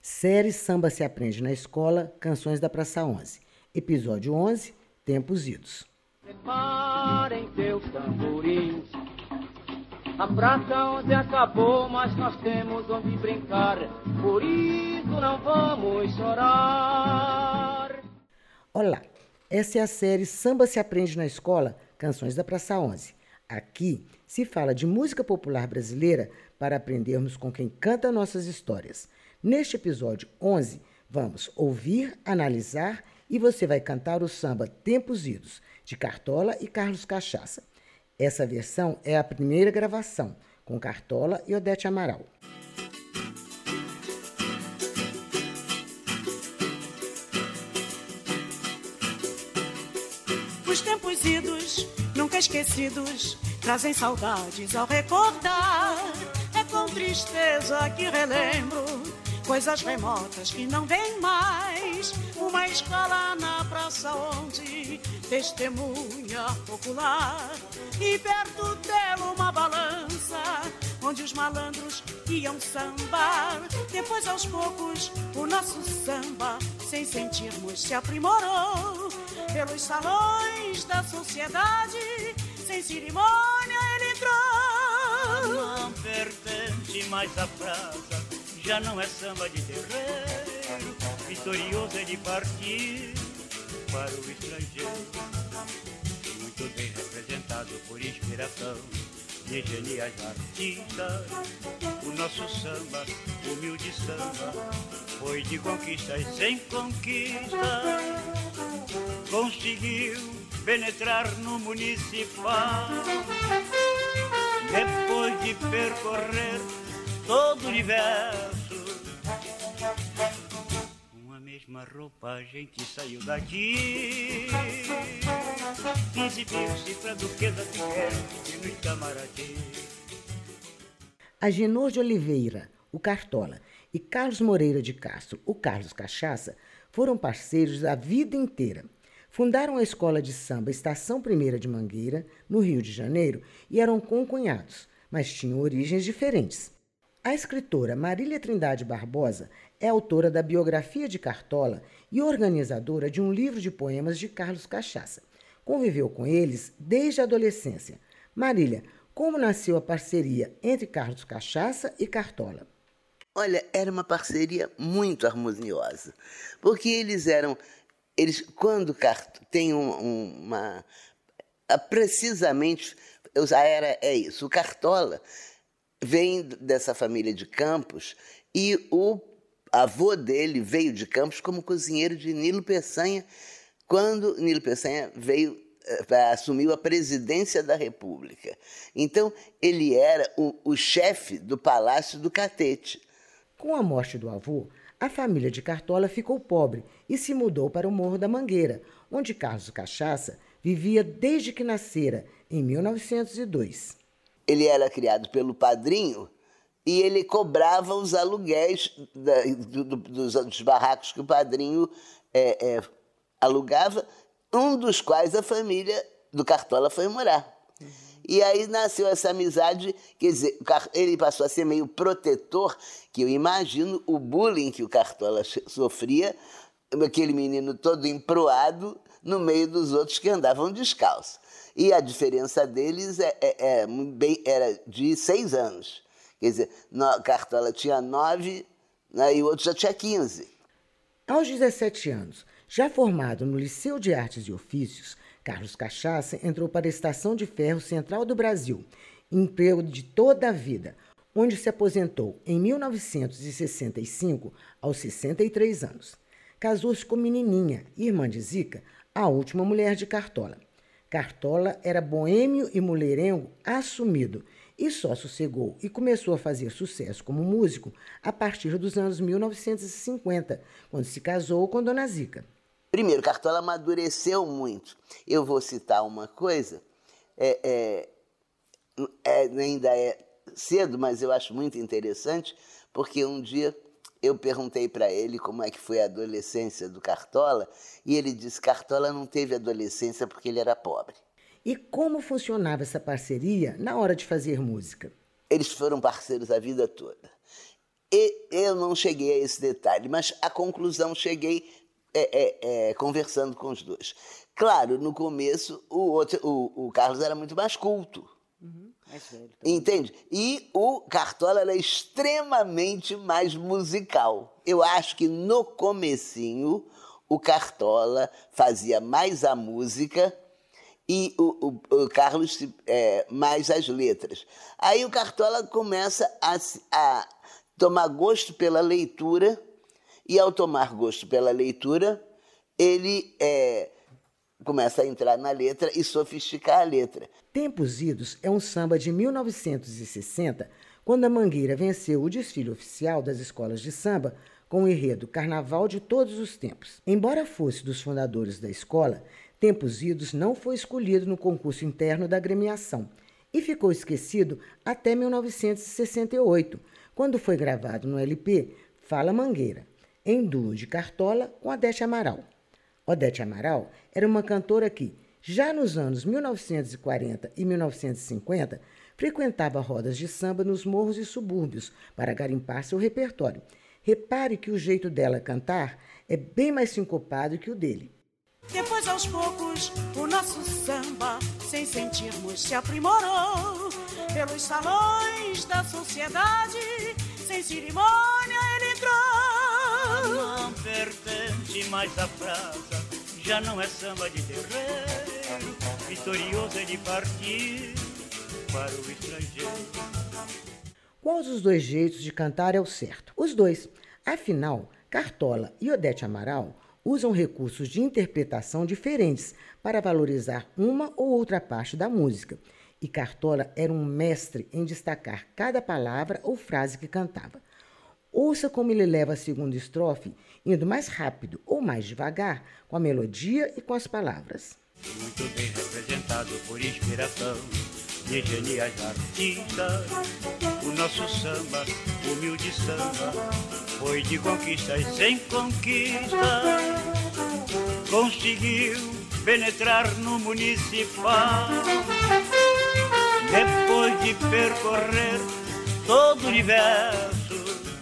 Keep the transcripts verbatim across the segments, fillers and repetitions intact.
Série Samba se aprende na escola, Canções da Praça onze. Episódio onze, Tempos Idos. Preparem teus tamborins. A Praça onze acabou, mas nós temos onde brincar. Por isso não vamos chorar. Olá, essa é a série Samba se aprende na escola, Canções da Praça onze. Aqui se fala de música popular brasileira para aprendermos com quem canta nossas histórias. Neste episódio onze, vamos ouvir, analisar e você vai cantar o samba Tempos Idos, de Cartola e Carlos Cachaça. Essa versão é a primeira gravação, com Cartola e Odete Amaral. Os tempos idos, nunca esquecidos, trazem saudades ao recordar. É com tristeza que relembro coisas remotas que não vêm mais. Uma escola na Praça onze, testemunha popular. E perto dela uma balança, onde os malandros iam sambar. Depois aos poucos o nosso samba, sem sentirmos, se aprimorou. Pelos salões da sociedade, sem cerimônia ele entrou. Não pertence mais à praça, já não é samba de terreiro, vitorioso é de partir para o estrangeiro. Muito bem representado por inspiração de geniais artistas. O nosso samba, humilde samba, foi de conquista e sem conquista. Conseguiu penetrar no municipal. Depois de percorrer todo o universo, uma mesma roupagem que saiu daqui. Exibiu-se pra duquesa Piquete no Itamaraty. Agenor de Oliveira, o Cartola, e Carlos Moreira de Castro, o Carlos Cachaça, foram parceiros a vida inteira. Fundaram a escola de samba Estação Primeira de Mangueira, no Rio de Janeiro, e eram concunhados, mas tinham origens diferentes. A escritora Marília Trindade Barbosa é autora da biografia de Cartola e organizadora de um livro de poemas de Carlos Cachaça. Conviveu com eles desde a adolescência. Marília, como nasceu a parceria entre Carlos Cachaça e Cartola? Olha, era uma parceria muito harmoniosa, porque eles eram... Eles, quando Cart... tem um, um, uma... Precisamente, já era, é isso, o Cartola vem dessa família de Campos e o avô dele veio de Campos como cozinheiro de Nilo Peçanha, quando Nilo Peçanha veio para assumir a presidência da República. Então, ele era o, o chefe do Palácio do Catete. Com a morte do avô, a família de Cartola ficou pobre e se mudou para o Morro da Mangueira, onde Carlos Cachaça vivia desde que nascera, em mil novecentos e dois. Ele era criado pelo padrinho e ele cobrava os aluguéis da, do, do, dos, dos barracos que o padrinho é, é, alugava, um dos quais a família do Cartola foi morar. Uhum. E aí nasceu essa amizade, quer dizer, ele passou a ser meio protetor, que eu imagino o bullying que o Cartola sofria, aquele menino todo emproado no meio dos outros que andavam descalços. E a diferença deles é, é, é, bem, era de seis anos. Quer dizer, no, Cartola tinha nove, né, e o outro já tinha quinze. Aos dezessete anos, já formado no Liceu de Artes e Ofícios, Carlos Cachaça entrou para a Estação de Ferro Central do Brasil, emprego de toda a vida, onde se aposentou em mil novecentos e sessenta e cinco, aos sessenta e três anos. Casou-se com Menininha, irmã de Zica, a última mulher de Cartola. Cartola era boêmio e mulherengo assumido e só sossegou e começou a fazer sucesso como músico a partir dos anos mil novecentos e cinquenta, quando se casou com Dona Zica. Primeiro, Cartola amadureceu muito. Eu vou citar uma coisa, é, é, é, ainda é cedo, mas eu acho muito interessante, porque um dia eu perguntei para ele como é que foi a adolescência do Cartola, e ele disse que Cartola não teve adolescência porque ele era pobre. E como funcionava essa parceria na hora de fazer música? Eles foram parceiros a vida toda. E eu não cheguei a esse detalhe, mas a conclusão cheguei é, é, é, conversando com os dois. Claro, no começo, o, outro, o, o Carlos era muito mais culto. Uhum. Mais velho também. Entende? E o Cartola era extremamente mais musical. Eu acho que no comecinho o Cartola fazia mais a música e o, o, o Carlos é, mais as letras. Aí o Cartola começa a, a tomar gosto pela leitura e, ao tomar gosto pela leitura, ele é, começa a entrar na letra e sofisticar a letra. Tempos Idos é um samba de mil novecentos e sessenta, quando a Mangueira venceu o desfile oficial das escolas de samba com o enredo Carnaval de Todos os Tempos. Embora fosse dos fundadores da escola, Tempos Idos não foi escolhido no concurso interno da agremiação e ficou esquecido até mil novecentos e sessenta e oito, quando foi gravado no L P Fala Mangueira, em duo de Cartola com Odete Amaral. Odete Amaral era uma cantora que, já nos anos mil novecentos e quarenta e mil novecentos e cinquenta, frequentava rodas de samba nos morros e subúrbios para garimpar seu repertório. Repare que o jeito dela cantar é bem mais sincopado que o dele. Depois, aos poucos, o nosso samba, sem sentirmos, se aprimorou. Pelos salões da sociedade, sem cerimônia, ele entrou. Não pertence mais à praça, já não é samba de terreiro. Vitorioso ele partiu para o estrangeiro. Qual dos dois jeitos de cantar é o certo? Os dois. Afinal, Cartola e Odete Amaral usam recursos de interpretação diferentes para valorizar uma ou outra parte da música. E Cartola era um mestre em destacar cada palavra ou frase que cantava. Ouça como ele leva a segunda estrofe, indo mais rápido ou mais devagar, com a melodia e com as palavras. Muito bem representado por inspiração de geniais artistas. O nosso samba, humilde samba, foi de conquista e sem conquista. Conseguiu penetrar no municipal. Depois de percorrer todo o universo,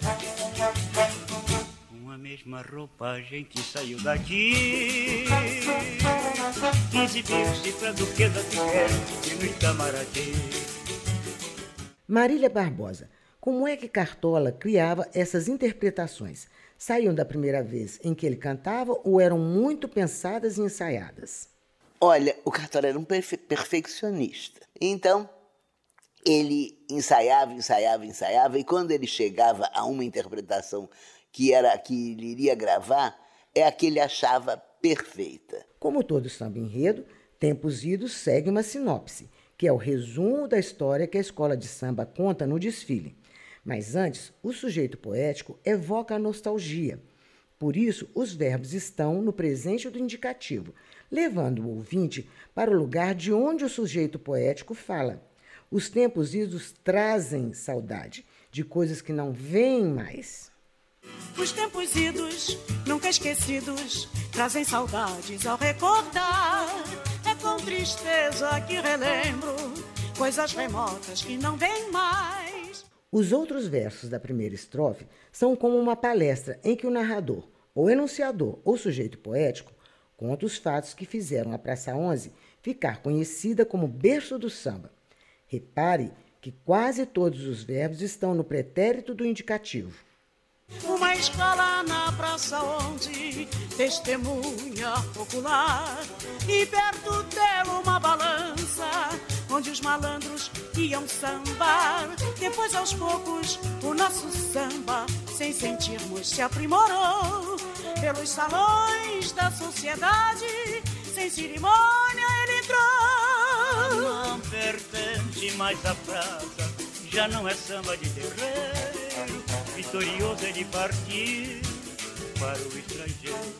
uma mesma roupagem que saiu daqui, exibiu-se pra Duquesa Piquete e no Itamaraty. Marília Barbosa, como é que Cartola criava essas interpretações? Saíam da primeira vez em que ele cantava ou eram muito pensadas e ensaiadas? Olha, o Cartola era um perfe- perfeccionista. Então, ele ensaiava, ensaiava, ensaiava, e quando ele chegava a uma interpretação que era a que ele iria gravar, é a que ele achava perfeita. Como todo samba enredo, Tempos Idos segue uma sinopse, que é o resumo da história que a escola de samba conta no desfile. Mas antes, o sujeito poético evoca a nostalgia. Por isso, os verbos estão no presente do indicativo, levando o ouvinte para o lugar de onde o sujeito poético fala. Os Tempos Idos trazem saudade de coisas que não vêm mais. Os tempos idos, nunca esquecidos, trazem saudades ao recordar. É com tristeza que relembro coisas remotas que não vêm mais. Os outros versos da primeira estrofe são como uma palestra em que o narrador, ou enunciador, ou sujeito poético, conta os fatos que fizeram a Praça onze ficar conhecida como berço do samba. Repare que quase todos os verbos estão no pretérito do indicativo. Uma escola na Praça onze, testemunha popular, e perto dela uma balança, onde os malandros iam sambar. Depois, aos poucos, o nosso samba, sem sentirmos, se aprimorou. Pelos salões da sociedade, sem cerimônia, ele entrou. Não pertence mais à praça, já não é samba de terreiro. Vitorioso ele partiu para o estrangeiro.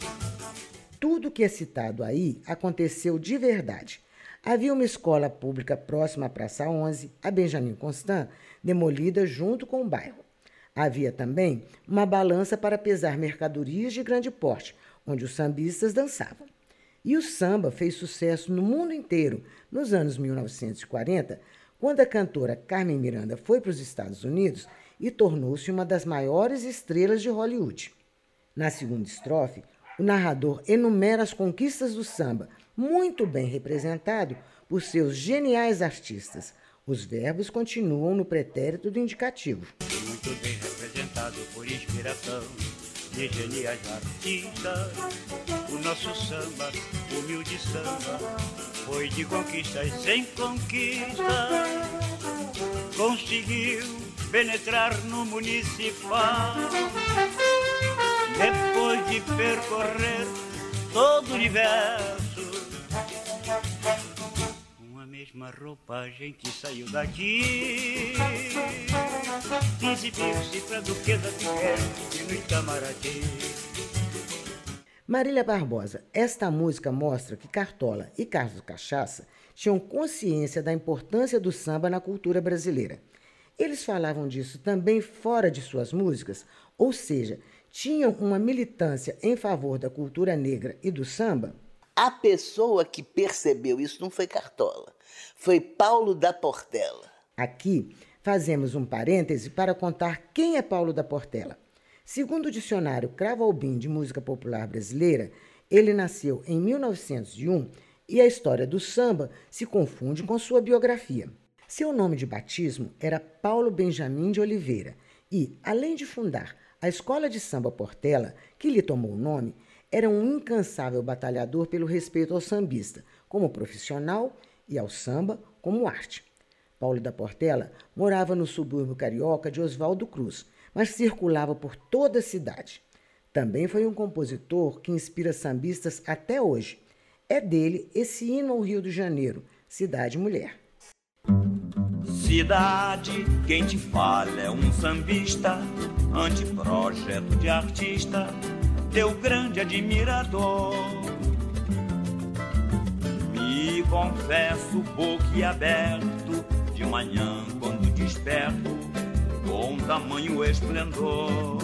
Tudo que é citado aí aconteceu de verdade. Havia uma escola pública próxima à Praça onze, a Benjamin Constant, demolida junto com o bairro. Havia também uma balança para pesar mercadorias de grande porte, onde os sambistas dançavam. E o samba fez sucesso no mundo inteiro nos anos mil novecentos e quarenta, quando a cantora Carmen Miranda foi para os Estados Unidos e tornou-se uma das maiores estrelas de Hollywood. Na segunda estrofe, o narrador enumera as conquistas do samba, muito bem representado por seus geniais artistas. Os verbos continuam no pretérito do indicativo. Muito bem representado por inspiração de geniais artistas. O nosso samba, humilde samba, foi de conquistas sem conquista. Conseguiu penetrar no municipal, depois de percorrer todo o universo. Uma mesma roupagem que saiu daqui, exibiu-se pra Duquesa de Guerra e no Itamaraty. Marília Barbosa, esta música mostra que Cartola e Carlos Cachaça tinham consciência da importância do samba na cultura brasileira. Eles falavam disso também fora de suas músicas, ou seja, tinham uma militância em favor da cultura negra e do samba? A pessoa que percebeu isso não foi Cartola, foi Paulo da Portela. Aqui fazemos um parêntese para contar quem é Paulo da Portela. Segundo o dicionário Cravo Albim de Música Popular Brasileira, ele nasceu em mil novecentos e um e a história do samba se confunde com sua biografia. Seu nome de batismo era Paulo Benjamin de Oliveira e, além de fundar a Escola de Samba Portela, que lhe tomou o nome, era um incansável batalhador pelo respeito ao sambista, como profissional, e ao samba, como arte. Paulo da Portela morava no subúrbio carioca de Oswaldo Cruz, mas circulava por toda a cidade. Também foi um compositor que inspira sambistas até hoje. É dele esse hino ao Rio de Janeiro, Cidade Mulher. Cidade, quem te fala é um sambista, anteprojeto de artista, teu grande admirador. Me confesso boquiaberto, de manhã quando desperto, com tamanho esplendor.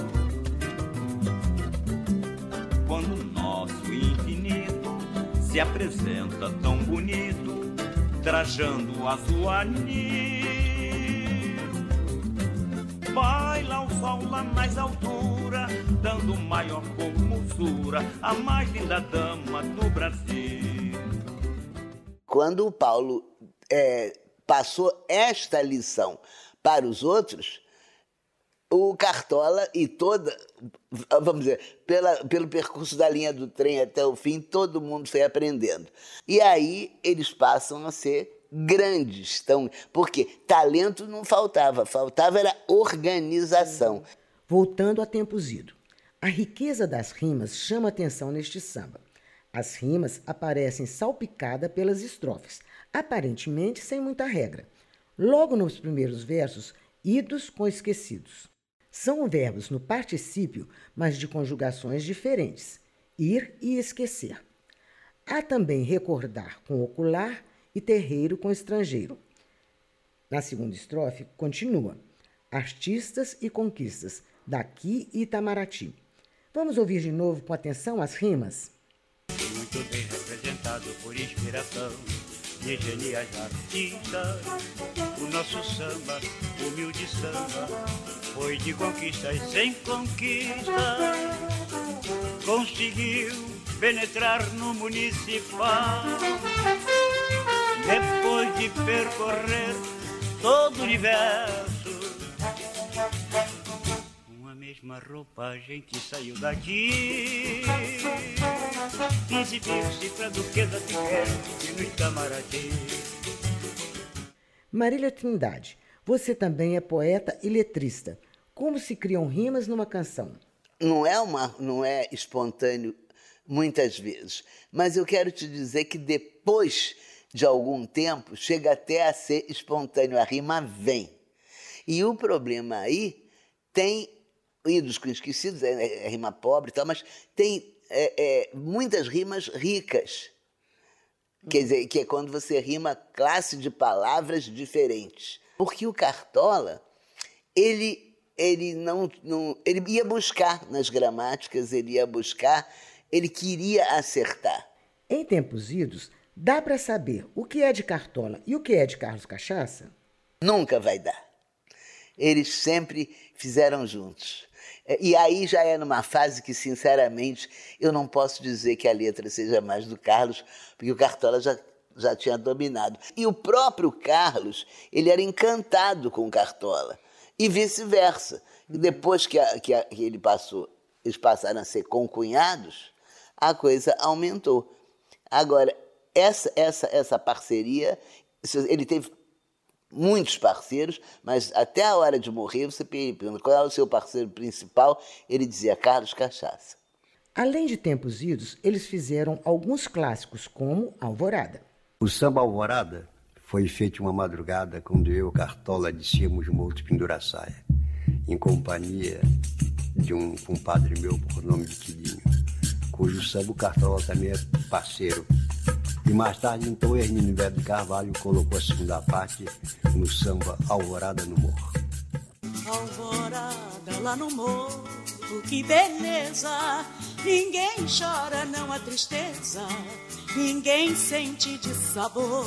Quando nosso infinito se apresenta tão bonito, trajando azul anil, baila o sol lá mais altura, dando maior formosura à mais linda dama do Brasil. Quando o Paulo é, passou esta lição para os outros, o Cartola e toda, vamos dizer, pela, pelo percurso da linha do trem até o fim, todo mundo foi aprendendo. E aí eles passam a ser grandes, então, porque talento não faltava, faltava era organização. Voltando a tempos idos, a riqueza das rimas chama atenção neste samba. As rimas aparecem salpicadas pelas estrofes, aparentemente sem muita regra. Logo nos primeiros versos, idos com esquecidos. São verbos no particípio, mas de conjugações diferentes, ir e esquecer. Há também recordar com ocular e terreiro com estrangeiro. Na segunda estrofe, continua, artistas e conquistas, daqui e Itamaraty. Vamos ouvir de novo com atenção as rimas? Muito bem representado por inspiração de geniais artistas. O nosso samba, humilde samba, foi de conquistas sem conquista. Conseguiu penetrar no municipal, depois de percorrer todo o universo. Uma mesma roupagem que saiu daqui, exibiu-se pra Duquesa de Guerra e no Itamaraty. Marília Trindade, você também é poeta e letrista. Como se criam rimas numa canção? Não é, uma, não é espontâneo muitas vezes, mas eu quero te dizer que depois de algum tempo chega até a ser espontâneo, a rima vem. E o problema aí tem idos com esquecidos, é, é rima pobre e tal, mas tem é, é, muitas rimas ricas. Quer dizer, que é quando você rima classe de palavras diferentes. Porque o Cartola, ele, ele, não, não, ele ia buscar nas gramáticas, ele ia buscar, ele queria acertar. Em tempos idos, dá para saber o que é de Cartola e o que é de Carlos Cachaça? Nunca vai dar. eles sempre fizeram juntos. E aí já é numa fase que, sinceramente, eu não posso dizer que a letra seja mais do Carlos, porque o Cartola já, já tinha dominado. E o próprio Carlos, ele era encantado com o Cartola, e vice-versa. E depois que, a, que, a, que ele passou, eles passaram a ser concunhados, a coisa aumentou. Agora, essa, essa, essa parceria, ele teve muitos parceiros, mas até a hora de morrer, você pergunta qual é o seu parceiro principal, ele dizia Carlos Cachaça. Além de Tempos Idos, eles fizeram alguns clássicos, como Alvorada. O samba Alvorada foi feito uma madrugada quando eu e o Cartola descíamos o Morro de Penduraçaia, em companhia de um compadre meu por nome de Quilinho, cujo samba o Cartola também é parceiro. E mais tarde, então, Hermínio Bebe Carvalho colocou a segunda parte no samba Alvorada no Morro. Alvorada lá no morro, que beleza! Ninguém chora, não há tristeza, ninguém sente de sabor.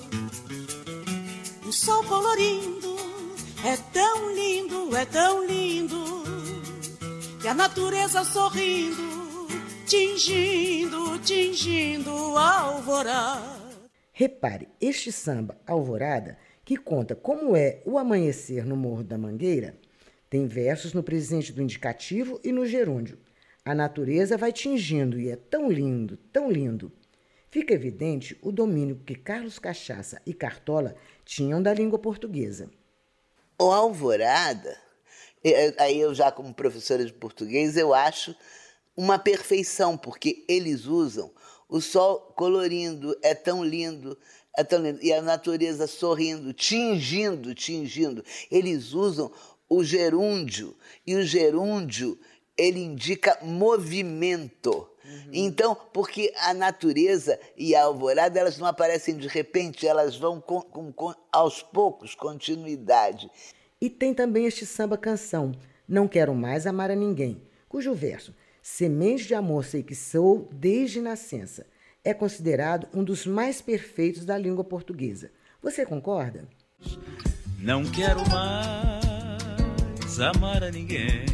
O sol colorindo é tão lindo, é tão lindo, e a natureza sorrindo, tingindo, tingindo a alvorada. Repare, este samba Alvorada, que conta como é o amanhecer no Morro da Mangueira, tem versos no presente do indicativo e no gerúndio. A natureza vai tingindo e é tão lindo, tão lindo. Fica evidente o domínio que Carlos Cachaça e Cartola tinham da língua portuguesa. O Alvorada, aí eu já como professora de português, eu acho uma perfeição, porque eles usam o sol colorindo, é tão lindo, é tão lindo, e a natureza sorrindo, tingindo, tingindo. Eles usam o gerúndio, e o gerúndio, ele indica movimento. Uhum. Então, porque a natureza e a alvorada, elas não aparecem de repente, elas vão com, com, com, aos poucos, continuidade. E tem também este samba-canção, Não Quero Mais Amar a Ninguém, cujo verso, Semente de amor sei que sou desde nascença, é considerado um dos mais perfeitos da língua portuguesa. Você concorda? Não quero mais amar a ninguém.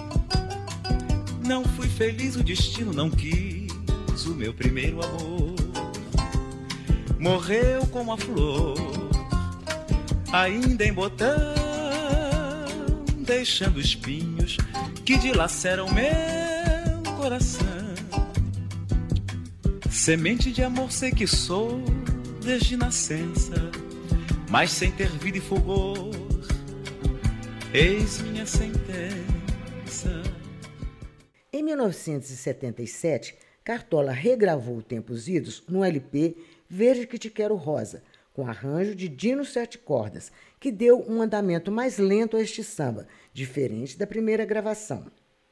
Não fui feliz, o destino não quis o meu primeiro amor. Morreu como a flor, ainda em botão, deixando espinhos que dilaceram meu coração. Semente de amor sei que sou desde nascença, mas sem ter vida e fulgor, eis minha sentença. Em mil novecentos e setenta e sete, Cartola regravou Tempos Idos no L P Verde que Te Quero Rosa, com arranjo de Dino Sete Cordas, que deu um andamento mais lento a este samba, diferente da primeira gravação.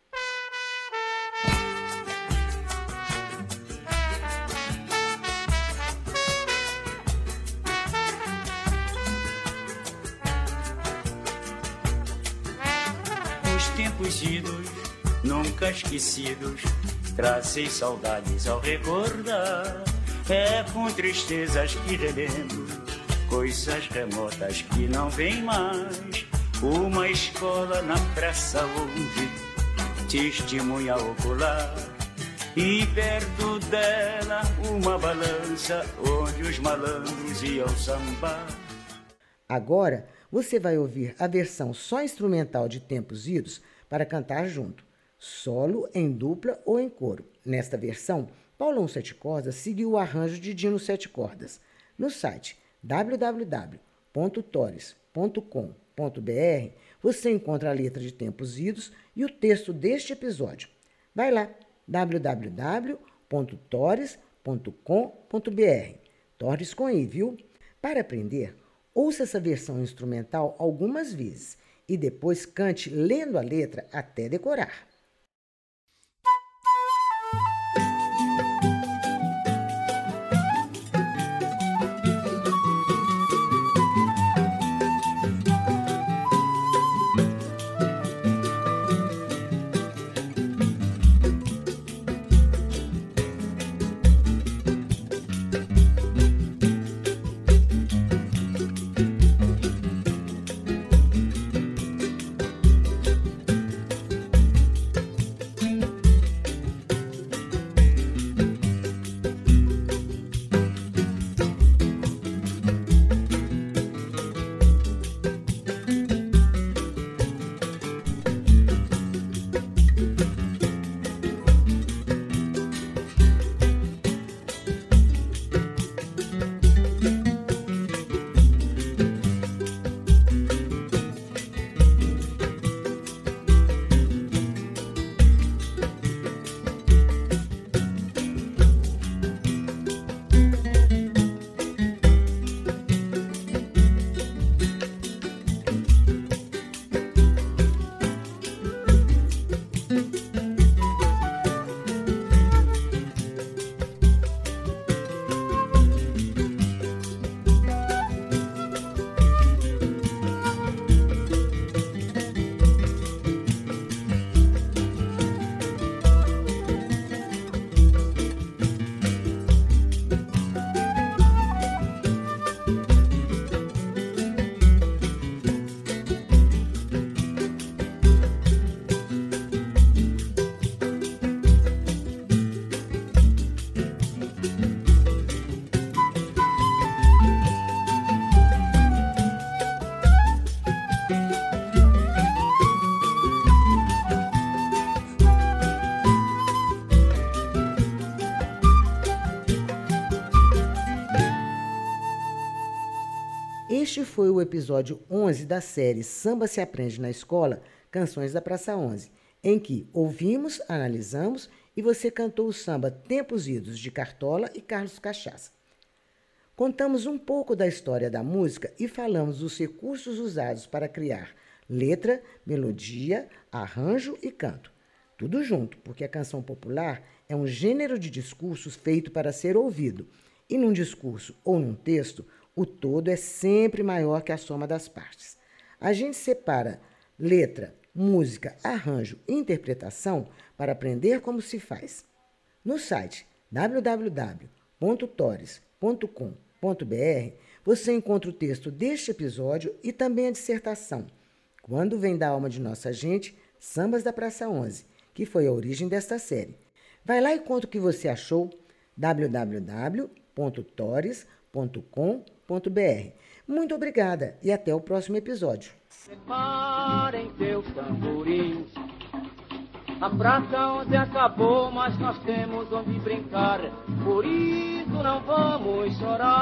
Tempos idos, nunca esquecidos, trazem saudades ao recordar. É com tristezas que relembro coisas remotas que não vêm mais. Uma escola na praça onde testemunha ocular, e perto dela uma balança onde os malandros iam sambar. Agora você vai ouvir a versão só instrumental de Tempos Idos para cantar junto, solo, em dupla ou em coro. Nesta versão, Paulão Sete Cordas seguiu o arranjo de Dino Sete Cordas. No site w w w ponto tores ponto com ponto b r você encontra a letra de Tempos Idos e o texto deste episódio. Vai lá, w w w ponto tores ponto com ponto b r. Tores com i, viu? Para aprender, ouça essa versão instrumental algumas vezes e depois cante lendo a letra até decorar. Este foi o episódio onze da série Samba se Aprende na Escola, Canções da Praça onze, em que ouvimos, analisamos e você cantou o samba Tempos Idos de Cartola e Carlos Cachaça. Contamos um pouco da história da música e falamos dos recursos usados para criar letra, melodia, arranjo e canto. Tudo junto, porque a canção popular é um gênero de discursos feito para ser ouvido. E num discurso ou num texto, o todo é sempre maior que a soma das partes. A gente separa letra, música, arranjo e interpretação para aprender como se faz. No site w w w ponto tores ponto com ponto b r você encontra o texto deste episódio e também a dissertação Quando Vem da Alma de Nossa Gente, Sambas da Praça onze, que foi a origem desta série. Vai lá e conta o que você achou. w w w ponto tores ponto com ponto b r. Muito obrigada e até o próximo episódio. Preparem teus tamborins. A praça onde acabou, mas nós temos onde brincar. Por isso não vamos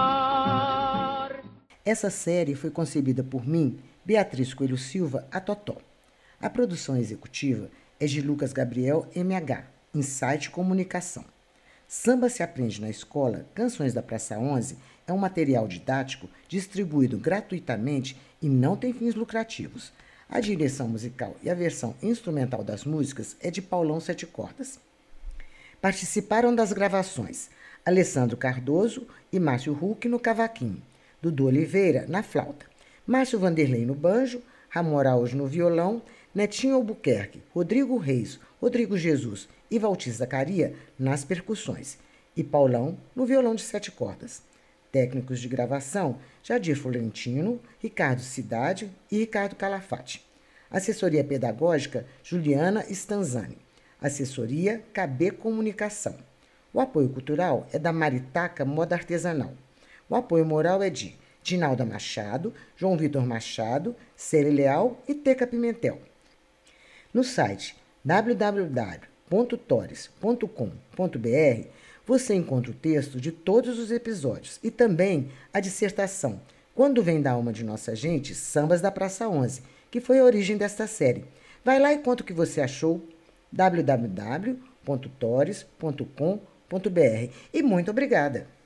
chorar. Essa série foi concebida por mim, Beatriz Coelho Silva, a Totó. A produção executiva é de Lucas Gabriel M H, Insight Comunicação. Samba se Aprende na Escola, Canções da Praça onze, é um material didático distribuído gratuitamente e não tem fins lucrativos. A direção musical e a versão instrumental das músicas é de Paulão Sete Cordas. Participaram das gravações Alessandro Cardoso e Márcio Huck no cavaquinho, Dudu Oliveira na flauta, Márcio Vanderlei no banjo, Ramon Araújo no violão, Netinho Albuquerque, Rodrigo Reis, Rodrigo Jesus e Valtir Zacaria nas percussões e Paulão no violão de sete cordas. Técnicos de gravação, Jadir Florentino, Ricardo Cidade e Ricardo Calafate. Assessoria pedagógica, Juliana Stanzani. Assessoria, K B Comunicação. O apoio cultural é da Maritaca Moda Artesanal. O apoio moral é de Dinalda Machado, João Vitor Machado, Celi Leal e Teca Pimentel. No site w w w ponto tores ponto com ponto b r você encontra o texto de todos os episódios e também a dissertação Quando Vem da Alma de Nossa Gente, Sambas da Praça onze, que foi a origem desta série. Vai lá e conta o que você achou. w w w ponto tores ponto com ponto b r. E muito obrigada!